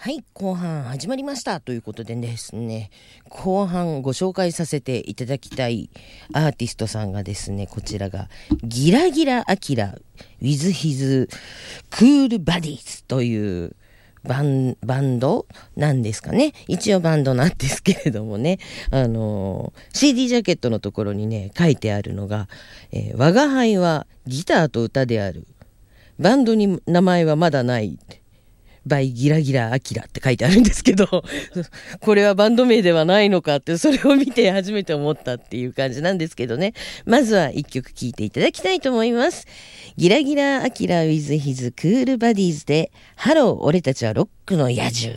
はい、後半始まりましたということでですね、後半ご紹介させていただきたいアーティストさんがですね、こちらがギラギラアキラ with his cool buddies というバンドなんですかね。一応バンドなんですけれどもね、CD ジャケットのところにね書いてあるのが、我が輩はギターと歌である、バンドに名前はまだないバイギラギラアキラって書いてあるんですけどこれはバンド名ではないのかって、それを見て初めて思ったっていう感じなんですけどね。まずは一曲聴いていただきたいと思います。ギラギラアキラ with his cool buddies でハロー俺たちはロックの野獣。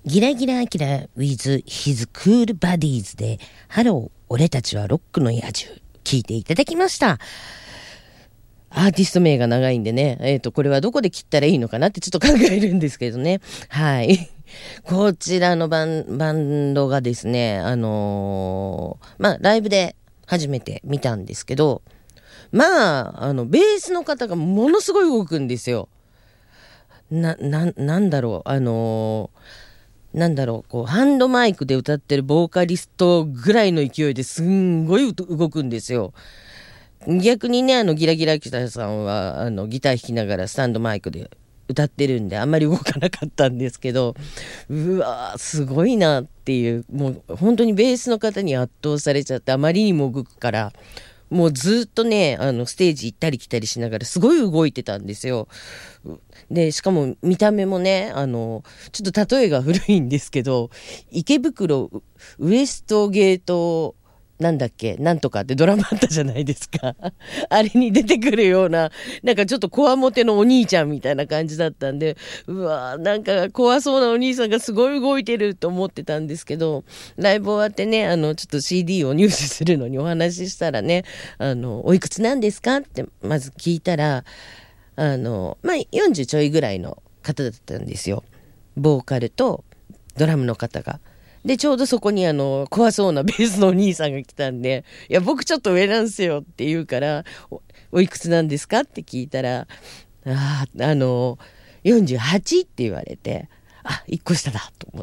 ギラギラアキラ with his cool buddies でハロー俺たちはロックの野獣聞いていただきました。アーティスト名が長いんでね、これはどこで切ったらいいのかなってちょっと考えるんですけどね。はい。こちらのバンドがですね、ライブで初めて見たんですけど、ベースの方がものすごい動くんですよ。なんだろう、こう、ハンドマイクで歌ってるボーカリストぐらいの勢いですんごい動くんですよ。逆にね、ギラギラキタさんは、ギター弾きながらスタンドマイクで歌ってるんで、あんまり動かなかったんですけど、うわー、すごいなっていう、もう本当にベースの方に圧倒されちゃって、あまりにも動くから、もうずっとね、ステージ行ったり来たりしながらすごい動いてたんですよ。で、しかも見た目もね、ちょっと例えが古いんですけど、池袋ウエストゲートなんだっけなんとかってドラマあったじゃないですか。あれに出てくるような、なんかちょっとこわもてのお兄ちゃんみたいな感じだったんで、うわーなんか怖そうなお兄さんがすごい動いてると思ってたんですけど、ライブ終わってね、ちょっと CD を入手するのにお話ししたらね、おいくつなんですかってまず聞いたら、40ちょいぐらいの方だったんですよ。ボーカルとドラムの方が。で、ちょうどそこに怖そうなベースのお兄さんが来たんで、いや、僕ちょっと上なんすよって言うから、おいくつなんですかって聞いたら、48って言われて、あ、1個下だと思って。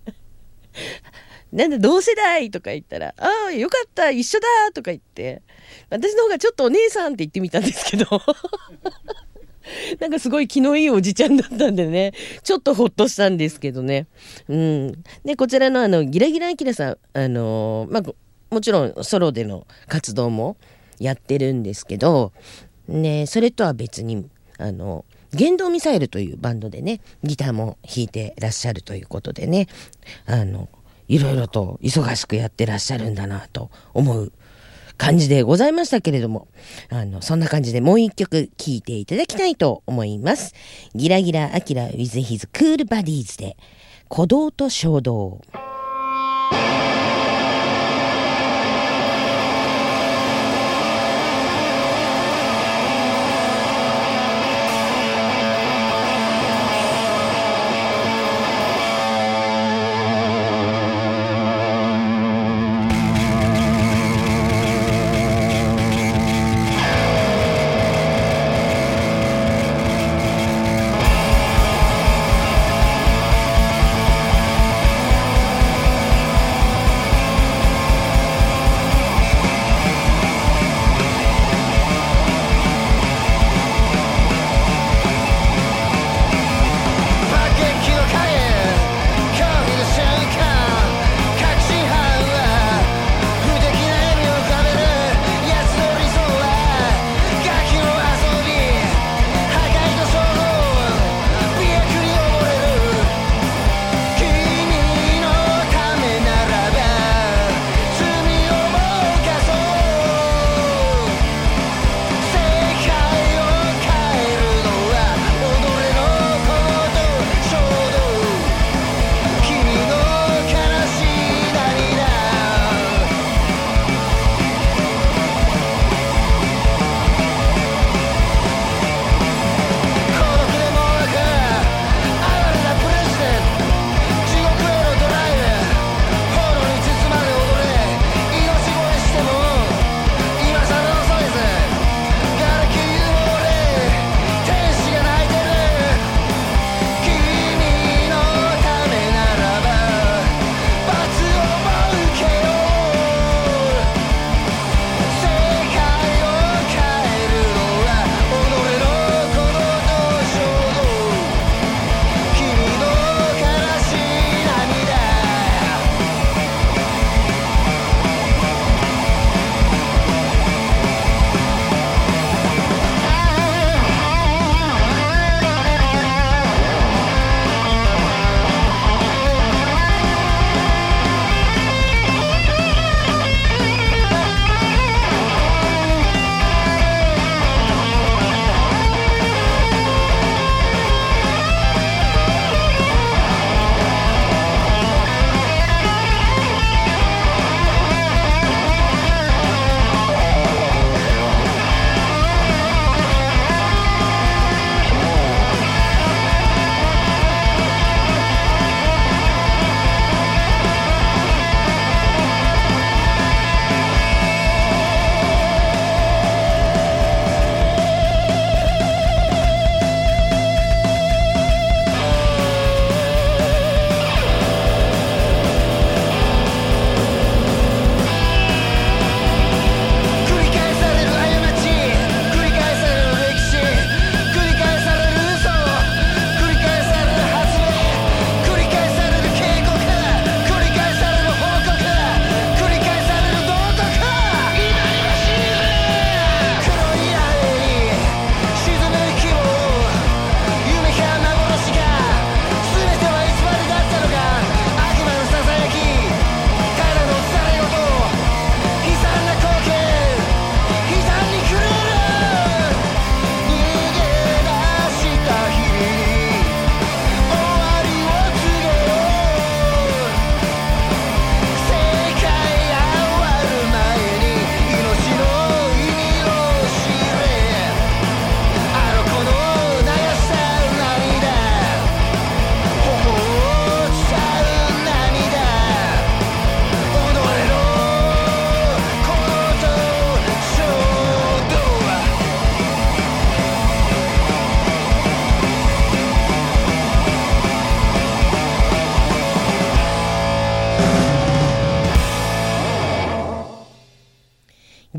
なんだ、同世代とか言ったら、ああ、よかった、一緒だとか言って、私の方がちょっとお姉さんって言ってみたんですけど、なんかすごい気のいいおじちゃんだったんでね、ちょっとほっとしたんですけどね。うん。で、こちらのギラギラアキラさん、もちろんソロでの活動もやってるんですけど、ね、それとは別に、言動ミサイルというバンドでね、ギターも弾いてらっしゃるということでね、いろいろと忙しくやってらっしゃるんだなと思う感じでございましたけれども、そんな感じでもう一曲聴いていただきたいと思います。ギラギラアキラ with his cool buddies で鼓動と衝動。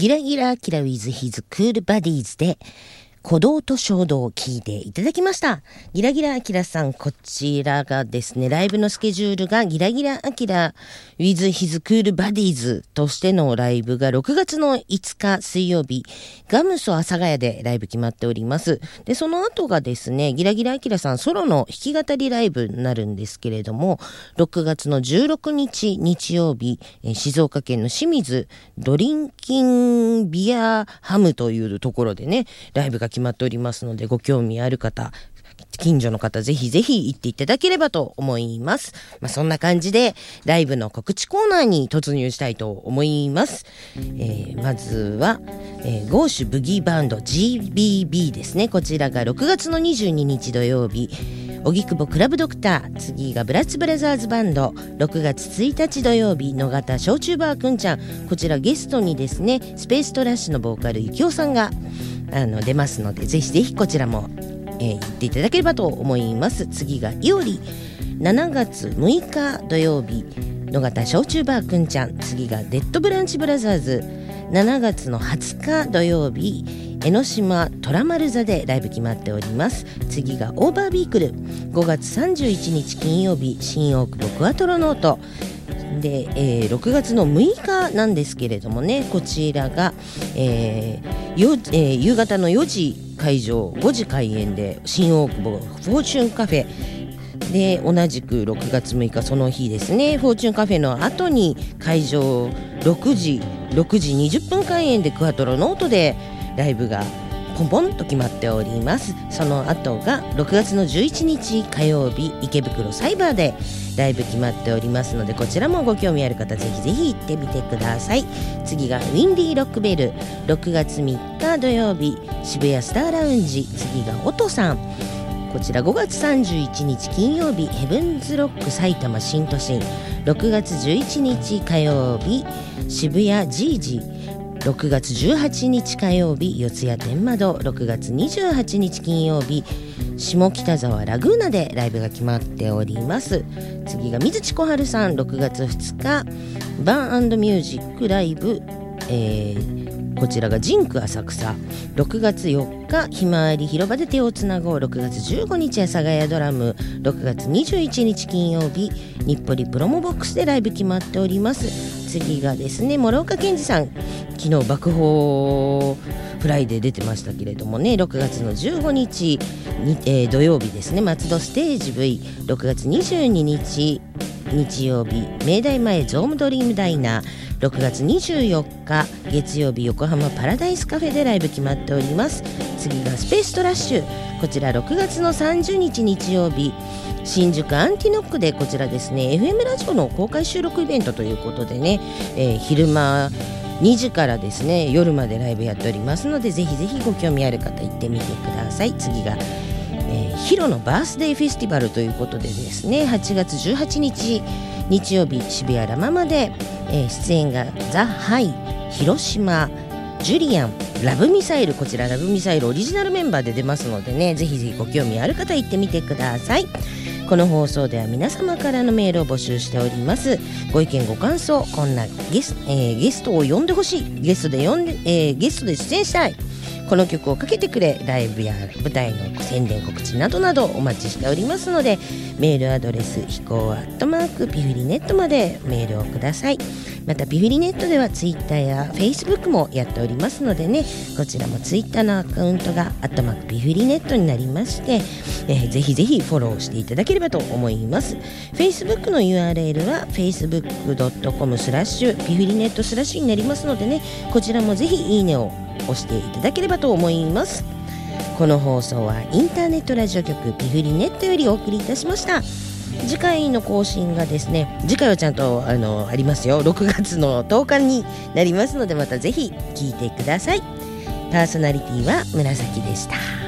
ギラギラアキラ with his cool buddies で鼓動と衝動を聞いていただきました。ギラギラアキラさん、こちらがですね、ライブのスケジュールがギラギラアキラ with his cool buddies としてのライブが6月の5日水曜日、ガムソ阿佐ヶ谷でライブ決まっております。で、その後がですね、ギラギラアキラさんソロの弾き語りライブになるんですけれども、6月の16日日曜日、静岡県の清水ドリンキンビアハムというところでね、ライブが決まっておりますので、ご興味ある方、近所の方、ぜひぜひ行っていただければと思います。そんな感じでライブの告知コーナーに突入したいと思います。まずは、ゴーシュブギーバンド GBB ですね。こちらが6月の22日土曜日、荻窪クラブドクター、次がブラッツブラザーズバンド、6月1日土曜日、野方小中バーくんちゃん、こちらゲストにですね、スペーストラッシュのボーカルゆきおさんが出ますので、ぜひぜひこちらも、行っていただければと思います。次がいおり、7月6日土曜日、野方小中バーくんちゃん、次がデッドブランチブラザーズ、7月の20日土曜日、江ノ島トラマル座でライブ決まっております。次がオーバービークル、5月31日金曜日、新大久保クアトロノートで、6月の6日なんですけれどもね、こちらが、夕方の4時会場、5時開演で新大久保フォーチュンカフェで、同じく6月6日その日ですね、フォーチュンカフェの後に会場6時20分開演でクアトロノートでライブがポンポンと決まっております。その後が6月の11日火曜日、池袋サイバーでライブ決まっておりますので、こちらもご興味ある方ぜひぜひ行ってみてください。次がウィンディーロックベル、6月3日土曜日、渋谷スターラウンジ、次が音さん、こちら5月31日金曜日、ヘブンズロック埼玉新都心、6月11日火曜日、渋谷ジージ、6月18日火曜日、四谷天窓、6月28日金曜日、下北沢ラグーナでライブが決まっております。次が水地小春さん、6月2日バーン&ミュージックライブ、こちらがジンク浅草、6月4日ひまわり広場で手をつなごう、6月15日阿佐ヶ谷ドラム、6月21日金曜日日暮里プロモボックスでライブ決まっております。次がですね、諸岡健二さん、昨日爆砲フライで出てましたけれどもね、6月の15日に、土曜日ですね、松戸ステージ V、 6月22日日曜日明大前ゾームドリームダイナー、6月24日月曜日横浜パラダイスカフェでライブ決まっております。次がスペーストラッシュ、こちら6月の30日日曜日新宿アンティノックで、こちらですね FM ラジオの公開収録イベントということでね、昼間2時からですね夜までライブやっておりますので、ぜひぜひご興味ある方行ってみてください。次が、ヒロのバースデーフェスティバルということでですね、8月18日日曜日渋谷ラママで、出演がザ・ハイ、広島、ジュリアン、ラブミサイル、こちらラブミサイルオリジナルメンバーで出ますのでね、ぜひぜひご興味ある方行ってみてください。この放送では皆様からのメールを募集しております。ご意見ご感想、こんなゲストを呼んでほしい、ゲストで出演したい、この曲をかけてくれ、ライブや舞台の宣伝告知などなどお待ちしておりますので、メールアドレスひこうピフリネットまでメールをください。またピフリネットではツイッターやフェイスブックもやっておりますのでね、こちらもツイッターのアカウントがピフリネットになりまして、ぜひぜひフォローしていただければと思います。フェイスブックの URL は facebook.com/ ピフリネット/になりますのでね、こちらもぜひいいねを押していただければと思います。この放送はインターネットラジオ局ピフリネットよりお送りいたしました。次回の更新がですね、次回はちゃんとありますよ、6月の10日になりますので、またぜひ聞いてください。パーソナリティは紫でした。